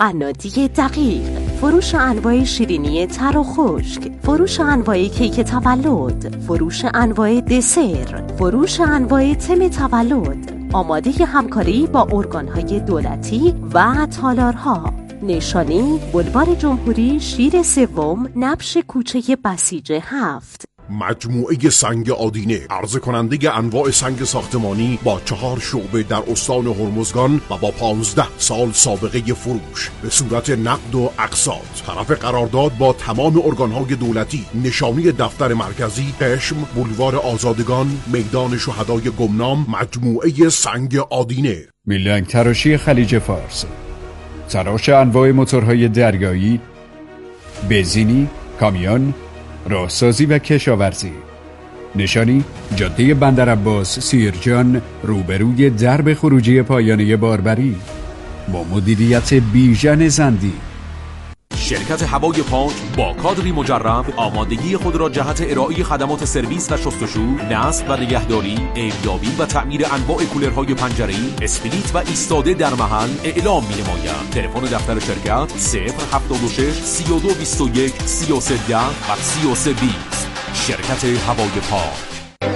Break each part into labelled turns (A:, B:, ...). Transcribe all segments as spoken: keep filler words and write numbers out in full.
A: قنادی دقیق، فروش انواع شیرینی تر و خشک، فروش انواع کیک تولد، فروش انواع دسر، فروش انواع تم تولد، آماده همکاری با ارگان‌های دولتی و تالارها. نشانی بولوار جمهوری، شیر سوم، نبش کوچه بسیج هفت.
B: مجموعه سنگ آدینه، عرضه کننده انواع سنگ ساختمانی با چهار شعبه در استان هرمزگان و با پانزده سال سابقه فروش به صورت نقد و اقساط. طرف قرارداد با تمام ارگانهای دولتی. نشانی دفتر مرکزی قشم، بولوار آزادگان، میدان شهدای گمنام. مجموعه سنگ آدینه.
C: میلنگ تراشی خلیج فارس، تراش انواع موتورهای دریایی، بنزینی، کامیون، راهسازی و کشاورزی. نشانی جاده بندرعباس سیرجان، روبروی درب خروجی پایانه باربری، با مدیریت بیژن زندی.
D: شرکت هوای پاک با کادری مجرب آمادگی خود را جهت ارائه خدمات سرویس و شستشو، نصب و نگهداری، عیب‌یابی و تعمیر انواع کولرهای پنجره‌ای، اسپلیت و ایستاده در محل اعلام می‌نمایند. تلفن دفتر شرکت صفر هفتاد و شش سی و دو بیست و یک سی و سه ده و سی و سه بیست. شرکت هوای پاک.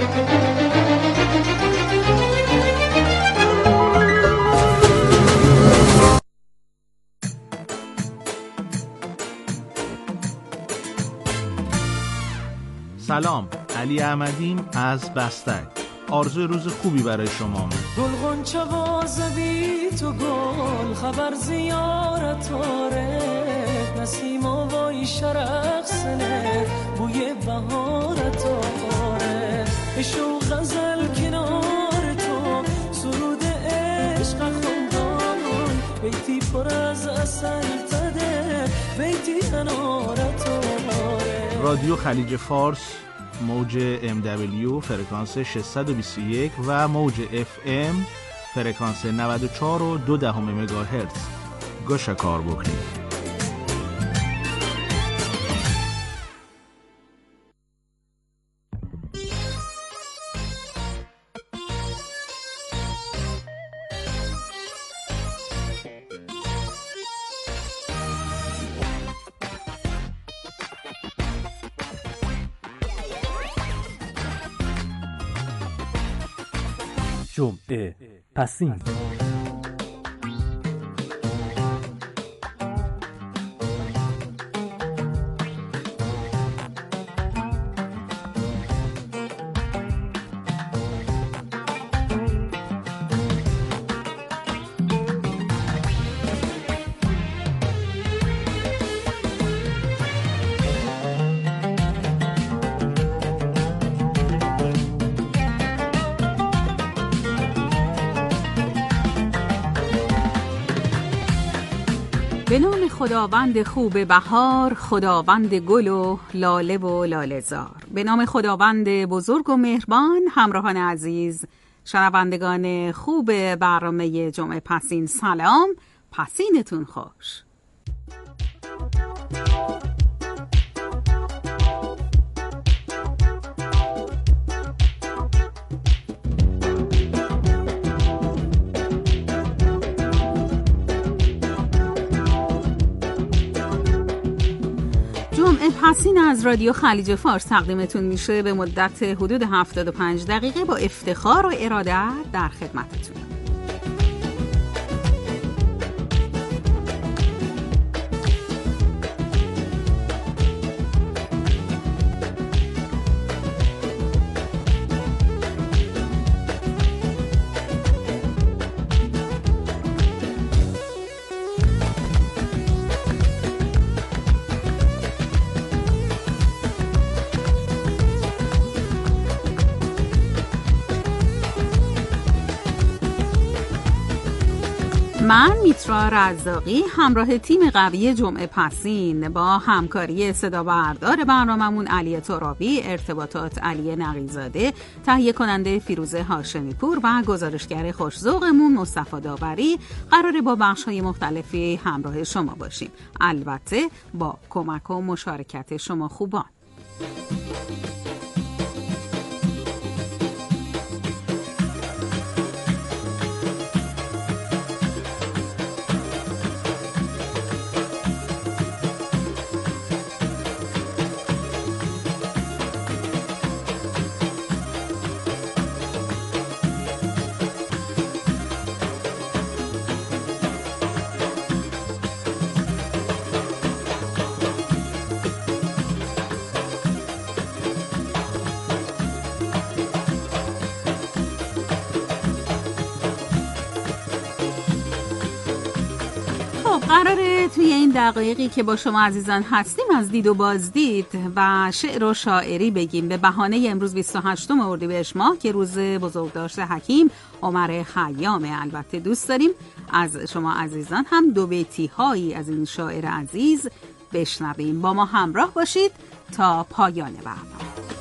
E: سلام، علی احمدیم از بستک. آرزوی روز خوبی برای شما.
F: گل غنچه وازبی تو گل خبر زیارت آره، نسیم آوای شرق سنه بوی بهارت آره، عشق غزل کنار تو سرود عشق خوندان، بیتی پر از اصل تده بیتی انارت آره.
E: رادیو خلیج فارس، موج ام دبلیو فرکانس ششصد و بیست و یک و موج اف ام فرکانس نود و چهار و دو دهم مگاهرتز. گوش کار بکنید.
G: جمعه پسین.
H: به نام خداوند خوب بهار، خداوند گل و لاله و لاله‌زار. به نام خداوند بزرگ و مهربان. همراهان عزیز، شنوندگان خوب برنامه جمعه پسین، سلام، پسینتون خوش. جمعه پسین از رادیو خلیج فارس تقدیمتون میشه به مدت حدود هفتاد و پنج دقیقه با افتخار و ارادت در خدمتتون. من میترا رزاقی همراه تیم قوی جمعه پسین با همکاری صدا بردار برناممون علی ترابی، ارتباطات علی نقیزاده، تهیه کننده فیروزه هاشمی پور و گزارشگر خوش‌ذوقمون مصطفی داوری قراره با بخش‌های مختلفی همراه شما باشیم، البته با کمک و مشارکت شما خوبان. بله، توی این دقایقی که با شما عزیزان هستیم از دید و بازدید و شعر و شاعری بگیم به بهانه امروز بیست و هشتم اردیبهشت ماه که روز بزرگداشت حکیم عمر خیامه. البته دوست داریم از شما عزیزان هم دو بیتی هایی از این شاعر عزیز بشنویم. با ما همراه باشید تا پایان برنامه.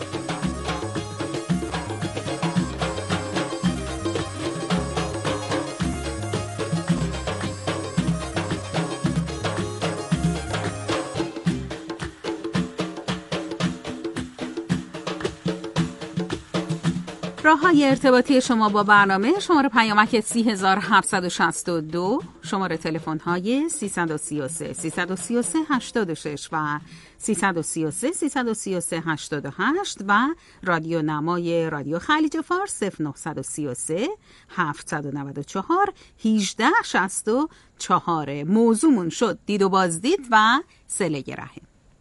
H: راه‌های ارتباطی شما با برنامه: شماره پیامک سی هزار هفتصد و شصت و دو، شماره تلفن‌های سیصد و سی و سه سیصد و سی و سه هشتاد و شش و سیصد و سی و سه سیصد و سی و سه هشتاد و هشت و رادیو نمای رادیو خلیج فارس صفر نه سه سه هفتصد و نود و چهار هجده شصت و چهار. موضوعمون شد دید و بازدید و صله رحم.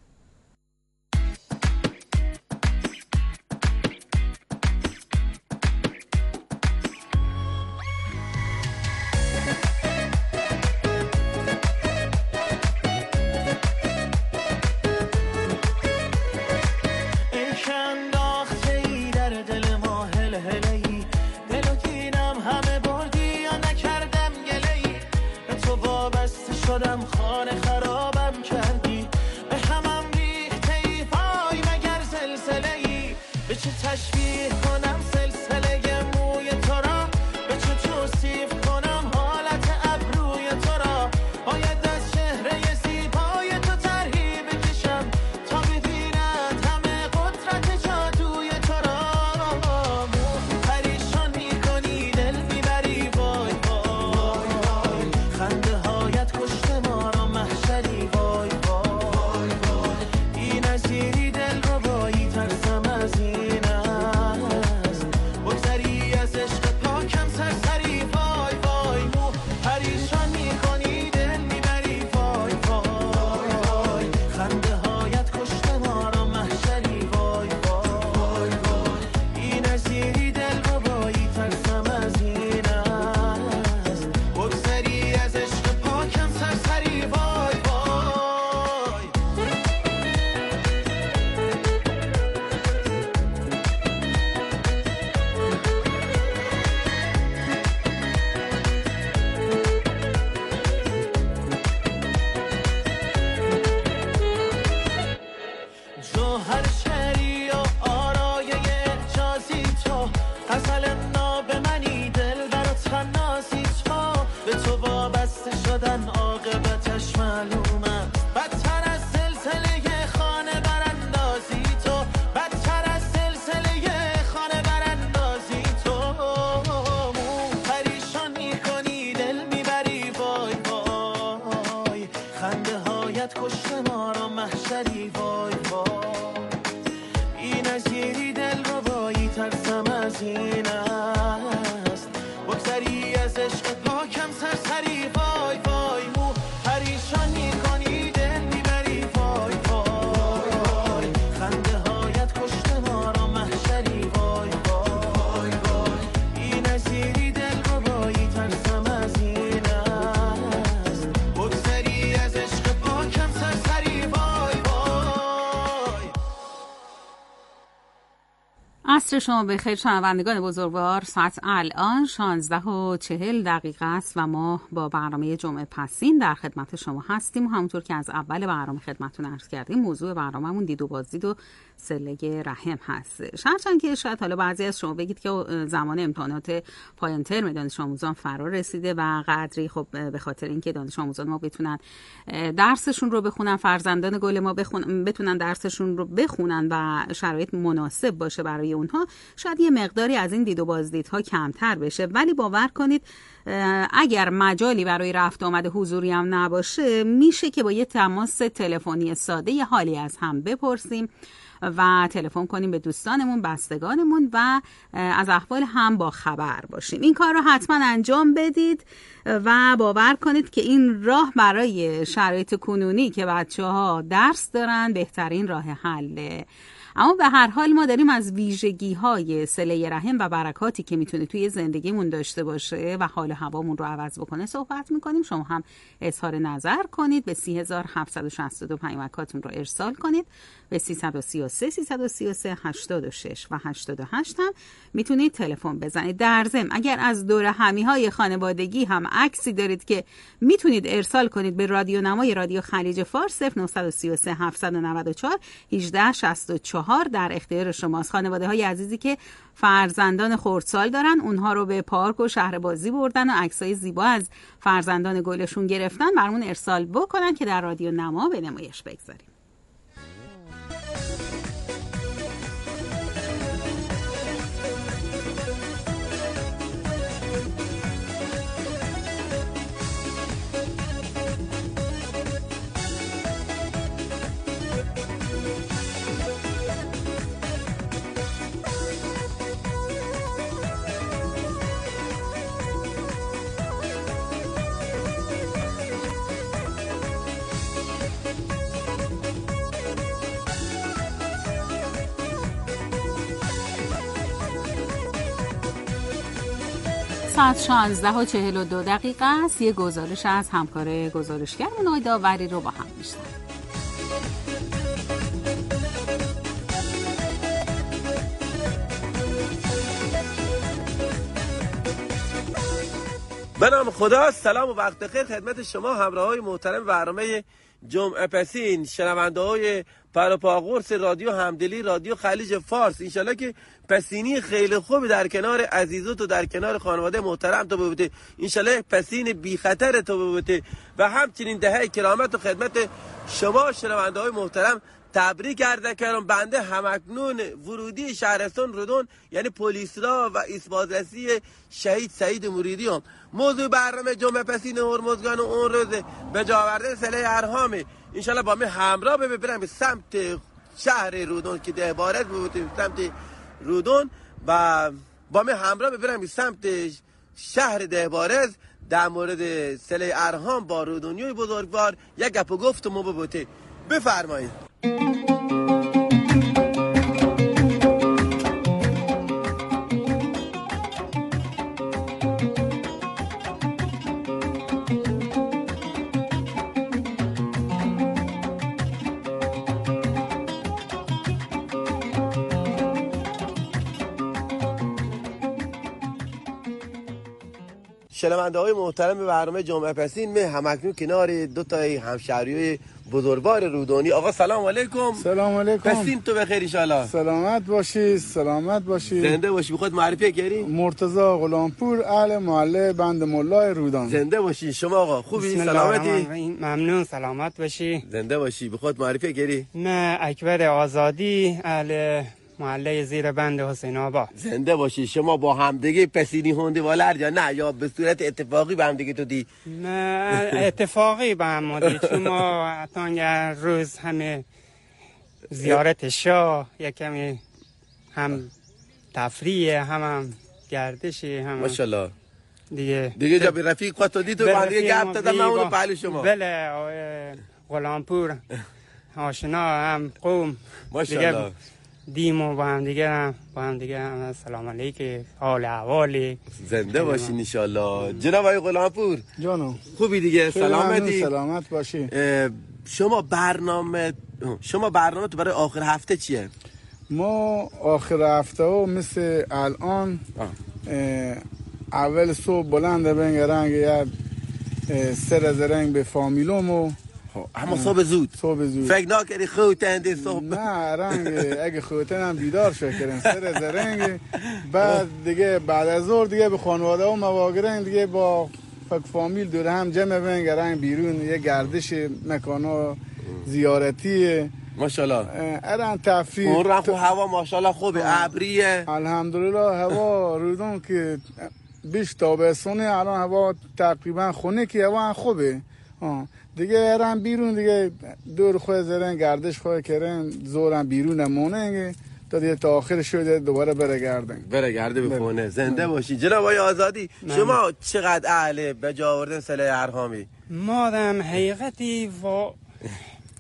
H: عصر شما بخیر شنوندگان بزرگوار. ساعت الان شانزده و چهل دقیقه است و ما با برنامه جمعه پسین در خدمت شما هستیم و همونطور که از اول برنامه خدمتتون عرض کردیم موضوع برنامه‌مون دید و بازدید و صله رحم هست. هرچند که شاید حالا بعضی از شما بگید که زمان امتحانات پایان ترم دانش آموزان فرا رسیده و قدری خب به خاطر اینکه دانش آموزان ما بتونن درسشون رو بخونن، فرزندان گل ما بخونن بتونن درسشون رو بخونن و شرایط مناسب باشه برای اونها، شاید یه مقداری از این دید و بازدیدها کمتر بشه. ولی باور کنید اگر مجالی برای رفت آمد حضوری هم نباشه، میشه که با یه تماس تلفنی ساده یه حالی از هم بپرسیم و تلفن کنیم به دوستانمون، بستگانمون و از احوال هم با خبر باشیم. این کار رو حتما انجام بدید و باور کنید که این راه برای شرایط کنونی که بچه ها درس دارن بهترین راه حله. اما به هر حال ما داریم از ویژگی‌های صله رحم و برکاتی که میتونه توی زندگیمون داشته باشه و حال هوامون رو عوض بکنه صحبت میکنیم. شما هم اظهار نظر کنید، به سی هزار هفتصد و شصت و دو پیامکاتون رو ارسال کنید، به سیصد و سی و سه سیصد و سی و سه هشتاد و شش و هشتاد و هشت هم میتونید تلفن بزنید. در ضمن اگر از دور همیهای خانوادگی هم عکسی دارید که میتونید ارسال کنید به رادیو نمای رادیو خلیج فارس صفر نه سه سه هفتصد و نود و چهار هجده شصت و چهار در اختیار شماست. خانواده های عزیزی که فرزندان خردسال دارن اونها رو به پارک و شهر بازی بردن و عکسای زیبا از فرزندان گلشون گرفتن برامون ارسال بکنن که در رادیو نما به نمایش بگذاریم. ساعت شانزده و چهل و دو دقیقه است. یه گزارش از همکار گزارشگرمون آقای داوری رو با هم میشنویم.
I: به نام خدا، سلام و وقت خیر خدمت شما همراهای محترم برنامه جمعه پسین، شنونده های پروپاگورس رادیو همدلی رادیو خلیج فارس. انشالله که پسینی خیلی خوبی در کنار عزیزت و در کنار خانواده محترم تو ببوده. انشالله پسین بی خطر تو ببوده و همچنین دهه کرامت و خدمت شما شنونده های محترم تبریک عرض کردم. بنده همکنون ورودی شهرستان رودون یعنی پلیسرا و اسبازرسی شهید سعید مریدی هم. موضوع برنامه جمعه پسین هرمزگان و اون روز به جا آوردن صله ارحامه. انشالله با من همراه ببرم به سمت شهر رودون که ده عبارت بودیم سمت رودون و با من همراه ببرم به سمت شهر دهبارز در مورد صله ارحام با رودونیوی بزرگوار یک گپ و گفت ما ببوده. بفرمایید. شنونده های محترم برنامه جمعه پسین، من همکنون کنار دو تا همشهری بزرگوار رودونی. آقا سلام علیکم.
J: سلام علیکم.
I: پسین تو بخیر ان شاء الله.
J: سلامت باشی، سلامت باشی.
I: زنده باشی. بخواد معرفی کردی؟
J: مرتضی غلامپور، اهل محله بند مولای رودان.
I: زنده باشی. شما آقا خوبی؟ سلامتی؟
K: ممنون، سلامت باشی.
I: زنده باشی. بخواد معرفی کردی؟
K: من اکبر آزادی، اهل محله زیر بند حسین آباد.
I: زنده باشی. شما با همدیگه پسینی هونده والر یا نه یا به صورت اتفاقی با همدیگه تو دی؟
K: نه اتفاقی با هم دی، چون ما تا یه روز همه زیارت شاه یکمی هم تفریح هم هم گردشی هم
I: ماشاءالله
K: دیگه
I: دیگه جا به رفیق خواهد دید و با همدیگه گپ دادم من اونو پهلو شما.
K: بله غلامپور آشنا هم قوم
I: ماشاءالله
K: دیم و با هم دیگه هم با هم دیگه هم سلام علیکم، حال احوالی.
I: زنده باشین ان شاء الله. جناب آقای غلامپور
J: جانم
I: خوبی دیگه؟ سلامتی؟
J: سلامت باشی.
I: شما برنامه شما برنامه تو برای آخر هفته چیه؟
J: ما آخر هفته و مثل الان اول صبح بلند بنگرنگ یه سر زرنگ به فامیلوم و
I: اما صبح زود
J: صبح زود
I: فکر نکردی خوتنده صبح؟
J: نه رنگ اگه خوتن هم بیدار شکرن سر زرنگ. بعد دیگه بعد از ظهر دیگه به خانواده و مواگرن دیگه با فک فامیل دور هم جمع بنگرنگ بیرون یه گردش مکانا زیارتی
I: ماشاءالله.
J: اران تفریح
I: اون رنگ هوا ماشاءالله خوبه، ابریه
J: الحمدلله. هوا رودون که بیش تابستونه، الان هوا تقریبا خونه که هوا خوبه. آه. دیگه اران بیرون دیگه دور خود زرن گردش خود کرن زورم بیرون موننگه تا دیگه تا آخر شده دوباره برگردن
I: برگرده به خونه. زنده باشی. جناب آقای آزادی من. شما چقدر اهل به جا آوردن صله ارحامی؟
K: ما دم حقیقتی و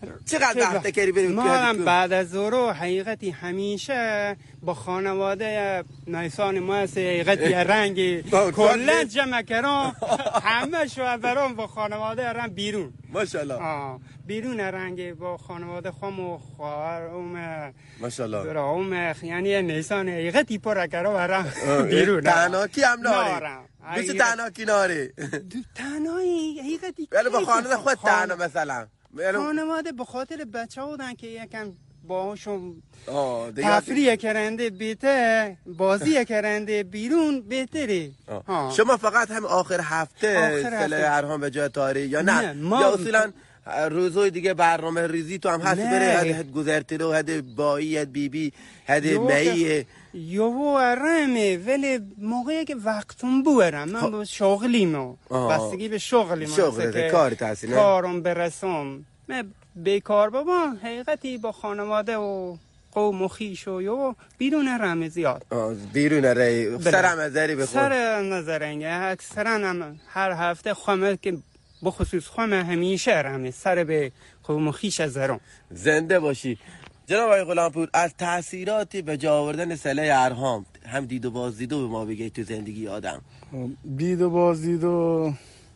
I: چقدر وقت کردی بریم؟
K: ما هم بعد از ظهر حقیقتی همیشه با خانواده نیسان ما هست، حقیقتی رنگ کلا جمع کردم همه شو برام با خانواده رنگ بیرون
I: ماشاءالله.
K: آه بیرون رنگ با خانواده خم و خواهر ام
I: ماشاءالله
K: برام یعنی نیسان حقیقتی پر کرده برام بیرون.
I: تناکی هم ناره بیچه تناکی ناره
K: تنایی حقیقتی
I: ولی با خانواده خود تنها مثلا
K: خانواده به خاطر بچه ها بودن که یکم باهاشون تفریح کرنده بهتر، بازی کرنده بیرون بهتره.
I: شما فقط هم آخر هفته سله ارهام به جای تاریخ یا نه, نه یا اصولا روزهای دیگه برنامه ریزی تو هم هست بره هد گذرتی رو هد بایی هد بی بی هد میه
K: یو ارمه ولی موقعی که وقتم بورم من با شغلیم بستگی به شغلیم
I: شغل کار تحصیل
K: کارم برسم من بیکار بابا حقیقتی با خانواده و قوم و خیش و یو بیرون رم زیاد
I: بیرون ری سر نظری بخور
K: سر نظرنگه اکثرا هم هر هفته خمه که بخصوص خمه همیشه رمه سر به قوم و خیش از زرم.
I: زنده باشی جناب آقای غلامپور. از تاثیراتی به جا آوردن سله ارهام هم دید و بازدیدو به ما بگید تو زندگی آدم.
J: دید و بازدیدو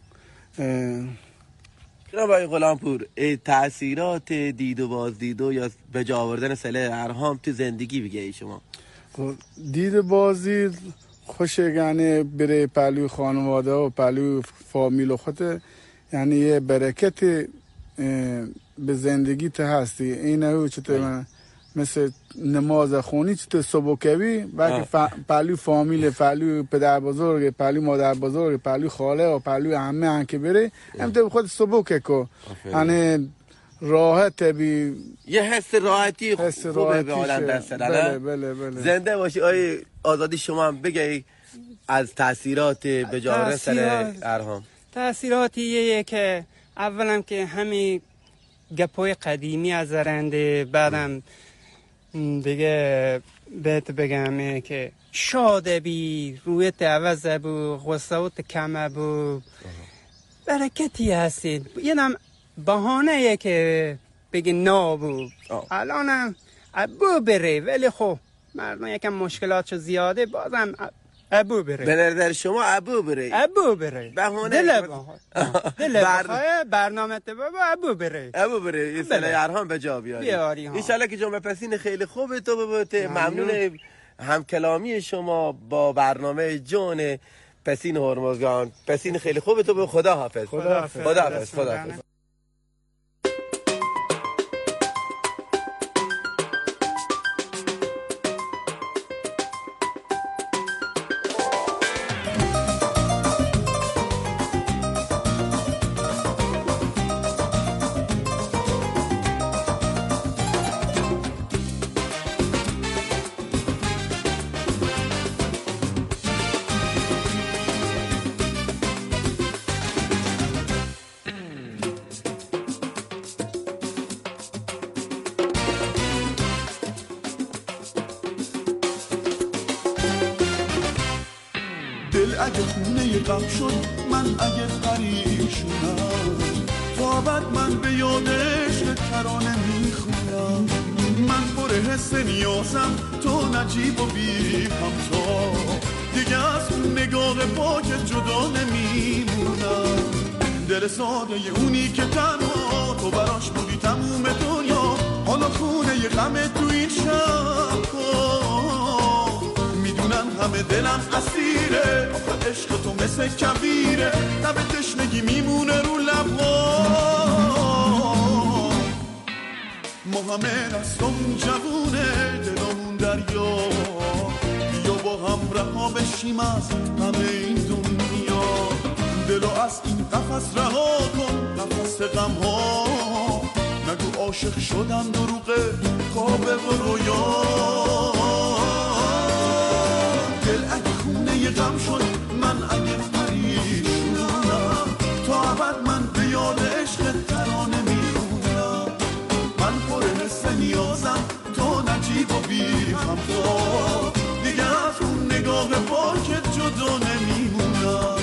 I: جناب آقای غلامپور تاثیرات دید و بازدیدو یا به جا آوردن سله ارهام تو زندگی بگید شما.
J: دید و بازدید خوشه یعنی بره پلوی خانواده و پلوی فامیل و خود یعنی یه برکت به زندگی ته هستی. اینه چطور من مثل نماز خونی چطور صبح کبی بلکه پلوی فامیل پلوی پدر بزرگ پلوی مادر بزرگ پلوی خاله و پلوی همه هم که بره هم تو خود صبح که کو یعنی راحت بی
I: یه حس راحتی خوبه به آدم دست دادن.
J: بله بله بله.
I: زنده باشی. آیه آزادی شما هم بگی از تاثیرات به جا آوردن سله ارهام.
K: تاثیراتیه که اولم که همین گپای قدیمی از زرنده بعدم دیگه بهت بگم که شاده بی رویت عوض بو غصوت کم بو برکتی هستید یه بهانه که بگی نابو الانم ابو بره ولی خب مردم یکم مشکلاتشو زیاده بازم ابو بره.
I: به نظر شما ابو بره
K: ابو بره
I: بهانه
K: دل دل بخواه برنامه بابا ابو بره
I: ابو بره یه سله ارهام به جا بیاری ان شاء الله که جمعه پسین خیلی خوبه تو ببوته. ممنون همکلامی شما با برنامه جون پسین هرمزگان. پسین خیلی خوبه تو به خدا حافظ.
K: خدا حافظ.
I: خدا حافظ. خدا حافظ.
L: اگه خونه غم شد من اگه پریشونم تا بعد من به یادش ترانه میخونم. من پر حس نیازم تو نجیب و بی همتا دیگه از اون نگاه پاک جدا نمیمونم. دل ساده اونی که تنها تو براش بودی تموم دنیا حالا خونه غم تو این شب میدونم همه دلم اسیره آخه عشق تو مثل کبیره لب تشنگی میمونه رو لبها. ما همه دستمون جوونه دلمون دریا بیا با هم رها بشیم از همه این دنیا. دلو از این قفس رها کن قفس غم ها نگو عاشق شدم دروغه خوابه و رویا. دل اگه خونه غم شد من اگه پریشونم تا ابد من به یاد عشق ترانه میخونم. من پر حس نیازم تو نجیب و بی همتا دیگه از اون نگاه پاکت جدا نمیمونم.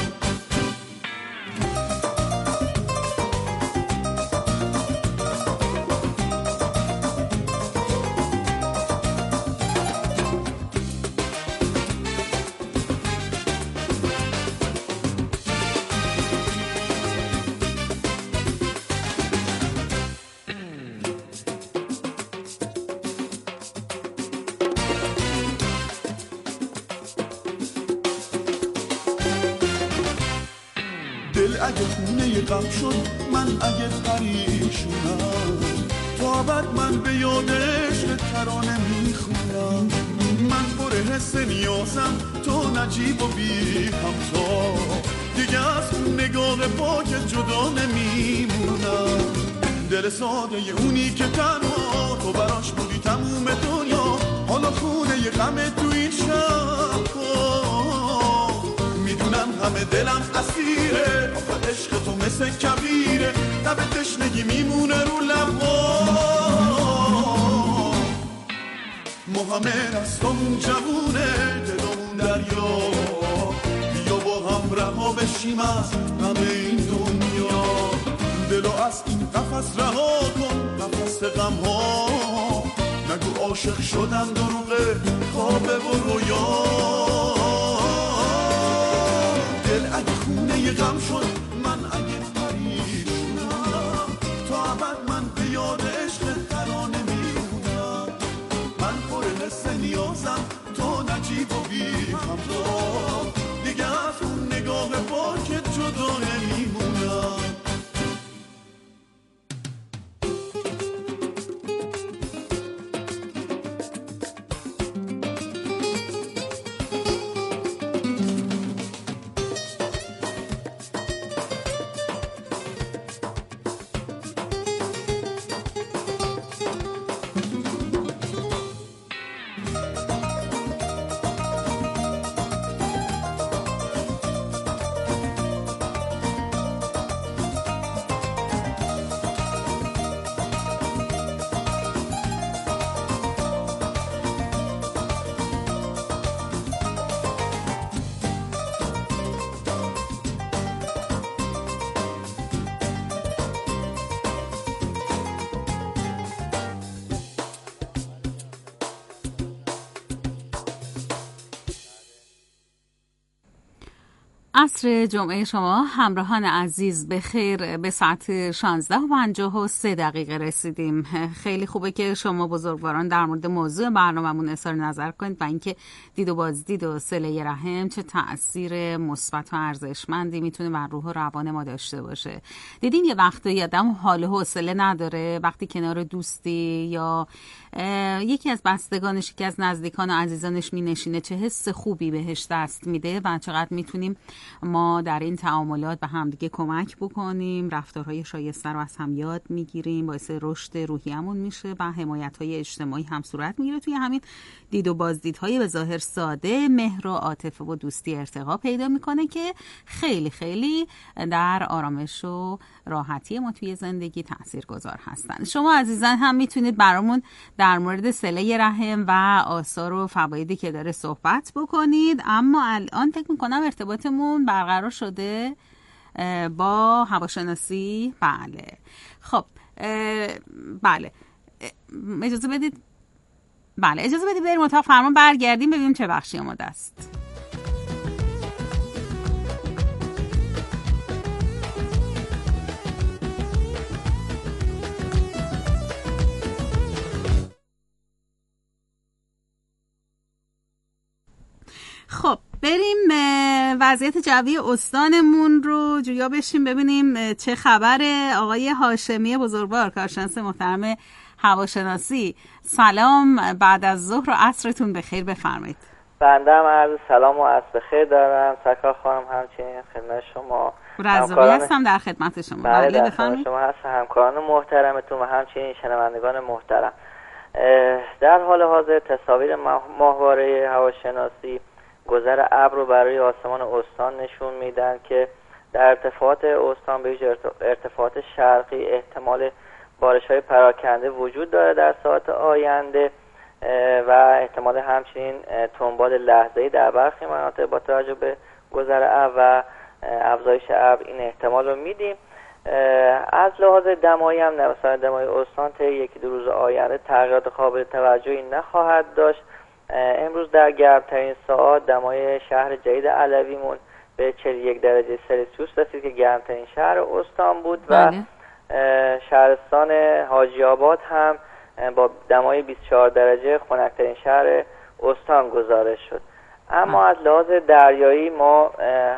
L: اگه خونه غم شد من اگه پریشونم تا بعد من به یادش ترانه میخونم من پر حس نیازم تو نجیب و بی همتا دیگه از اون نگاه پاک جدا نمیمونم دل ساده اونی که تنها تو براش بودی تموم دنیا حالا خونه ی غم تو این شب میدونم همه دلم اسیره آخه عشق تو مثل کبیره لب تشنگی میمونه رو لبا ما همه رستمون جوونه دلمون دریا بیا با هم رها بشیم از همه این دنیا دلو از این قفس رها کن قفس غم ها نگو عاشق شدم دروغه خوابه و رویا دل اگه خونه ی غم شد من اگه پریشونم تا ابد من به یاد عشق ترانه میمونم من پر حس نیازم تو نجیب و بی همتا دیگه از اون نگاه پاک جدا نمیمونم
H: عصر جمعه شما همراهان عزیز به خیر. به ساعت شانزده و پنجاه و سه دقیقه رسیدیم. خیلی خوبه که شما بزرگواران در مورد موضوع برنامه‌مون اظهار نظر کنید و اینکه دید و بازدید و صله رحم چه تأثیر مثبت و ارزشمندی میتونه بر روح و روان ما داشته باشه. دیدین یه وقتی آدم حال و حوصله نداره وقتی کنار دوستی یا یکی از بستگانش یکی از نزدیکان و عزیزانش می نشینه چه حس خوبی بهش دست میده و چقدر میتونیم ما در این تعاملات به همدیگه کمک بکنیم، رفتارهای شایسته رو از هم یاد میگیریم، باعث رشد روحیمون میشه و حمایت‌های اجتماعی هم صورت میگیره. توی همین دید و بازدیدهای به ظاهر ساده مهر و عاطفه و دوستی ارتقا پیدا میکنه که خیلی خیلی در آرامش و راحتی ما توی زندگی تاثیرگذار هستن. شما عزیزان هم میتونید برامون در مورد صله رحم و آثار و فوایدی که داره صحبت بکنید، اما الان فکر میکنم ارتباطمون برقرار شده با هواشناسی. بله خب بله اجازه بدید بله اجازه بدید بریم اتاق فرمان برگردیم ببینیم چه بخشی آماده است. خب بریم وضعیت جوی استانمون رو جویا بشیم ببینیم چه خبره. آقای هاشمی بزرگوار کارشناس محترم هواشناسی، سلام، بعد از ظهر و عصرتون بخیر، بفرمایید.
M: بنده هم عرض سلام و عصر بخیر دارم. سرکار خانم همچنین خدمت شما.
H: رضوی هستم در خدمت شما.
M: بله در خدمت شما هستم، همکاران محترمتون و همچنین شنوندگان محترم. در حال حاضر تصاویر ماهواره هواشناسی گذر ابر رو برای آسمان استان نشون میدن که در ارتفاعات استان به ویژه ارتفاعات شرقی احتمال بارش‌های پراکنده وجود داره در ساعات آینده و احتمال همچنین تنبال لحظه‌ای در برخی مناطق با توجه به گذر ابر و افزایش ابر این احتمال رو میدیم. از لحاظ دمایی هم مثلا دمای استان تا یکی دو روز آینده تغییرات قابل توجهی نخواهد داشت. امروز در گرمترین ساعات دمای شهر جدید علویمون به چهل و یک درجه سلسیوس رسید که گرمترین شهر استان بود و شهرستان حاجی آباد هم با دمای بیست و چهار درجه خنک‌ترین شهر استان گزارش شد. اما از لحاظ دریایی ما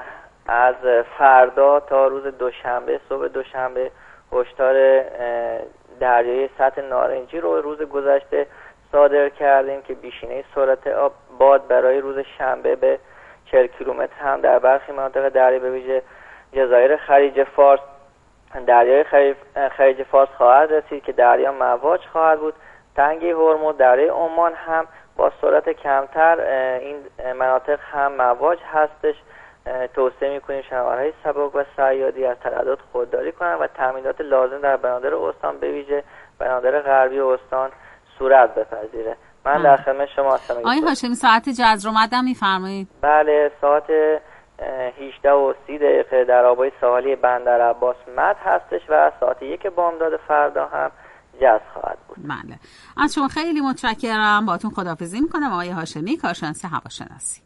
M: از فردا تا روز دوشنبه، صبح دوشنبه هشدار دریای سطح نارنجی رو روز گذشته صادر کردیم که بیشینه سرعت آب باد برای روز شنبه به چهل کیلومتر هم در برخی مناطق دریا به ویژه جزایر خلیج فارس دریای خلیج فارس خواهد رسید که دریا مواج خواهد بود. تنگه هرمز دریای عمان هم با سرعت کمتر این مناطق هم مواج هستش. توصیه میکنیم شناورهای سبک و صیادی از تردد خودداری کنند و تامینات لازم در بنادر استان به ویژه بنادر غربی استان صورت بپذیره. من در خدمت شما هستم.
H: آقای هاشمی ساعت جزر رو مدام میفرمایید؟
M: بله، ساعت هجده و سی دقیقه در آبای ساحلی بندر عباس مد هستش و ساعت یک بامداد فردا هم جزر خواهد بود.
H: بله، از شما خیلی متشکرم. باهاتون خداحافظی میکنم آقای هاشمی، کارشناس هواشناسی.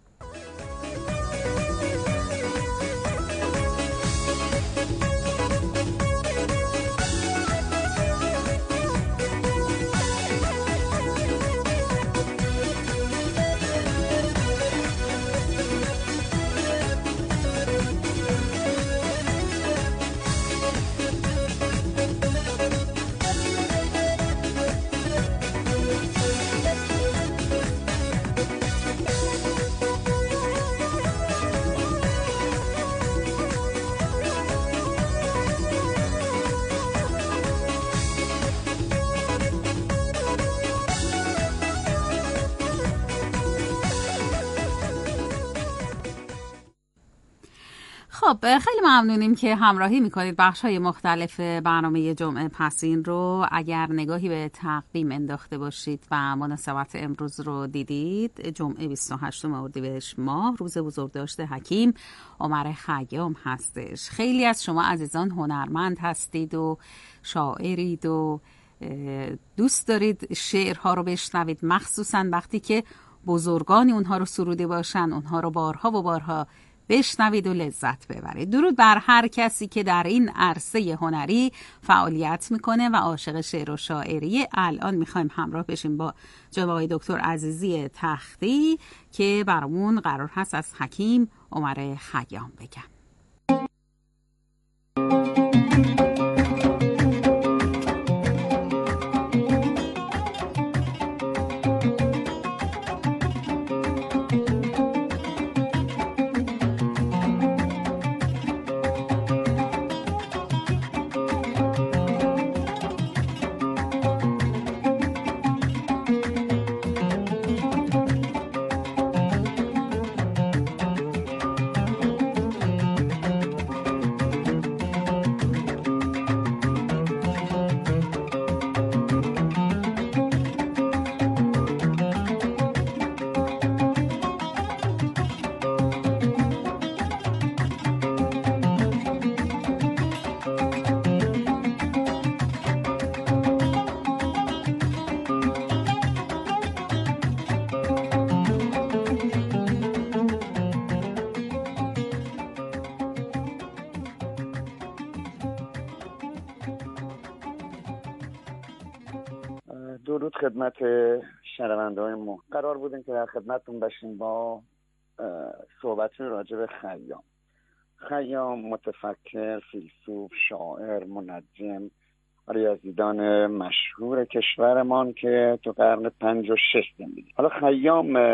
H: خب خیلی ممنونیم که همراهی میکنید بخش‌های مختلف برنامه جمعه پسین رو. اگر نگاهی به تقویم انداخته باشید و مناسبت امروز رو دیدید، جمعه بیست و هشتم اردیبهشت ماه روز بزرگداشت حکیم عمر خیام هستش. خیلی از شما عزیزان هنرمند هستید و شاعرید و دوست دارید شعرها رو بشنوید، مخصوصا وقتی که بزرگانی اونها رو سروده باشن، اونها رو بارها و بارها بشنوید و لذت ببرید. درود بر هر کسی که در این عرصه هنری فعالیت میکنه و عاشق شعر و شاعری. الان میخوایم همراه بشیم با جناب آقای دکتر عزیزی تختی که برامون قرار هست از حکیم عمر خیام بگم.
N: درود خدمت شنونده‌های ما. قرار بودیم که در خدمتتون باشیم با صحبتی راجع به خیام. خیام متفکر، فیلسوف، شاعر، منجم، ریاضیدان مشهور کشورمان که تو قرن پنج و شش زندگی. حالا خیام